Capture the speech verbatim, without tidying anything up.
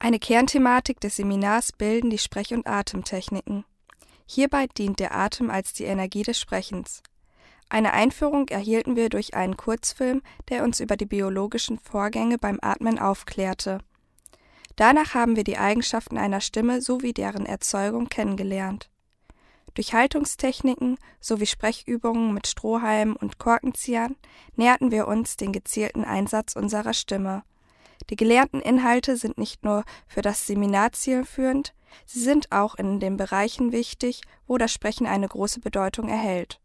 Eine Kernthematik des Seminars bilden die Sprech- und Atemtechniken. Hierbei dient der Atem als die Energie des Sprechens. Eine Einführung erhielten wir durch einen Kurzfilm, der uns über die biologischen Vorgänge beim Atmen aufklärte. Danach haben wir die Eigenschaften einer Stimme sowie deren Erzeugung kennengelernt. Durch Haltungstechniken sowie Sprechübungen mit Strohhalmen und Korkenziehern näherten wir uns den gezielten Einsatz unserer Stimme. Die gelernten Inhalte sind nicht nur für das Seminar zielführend, sie sind auch in den Bereichen wichtig, wo das Sprechen eine große Bedeutung erhält.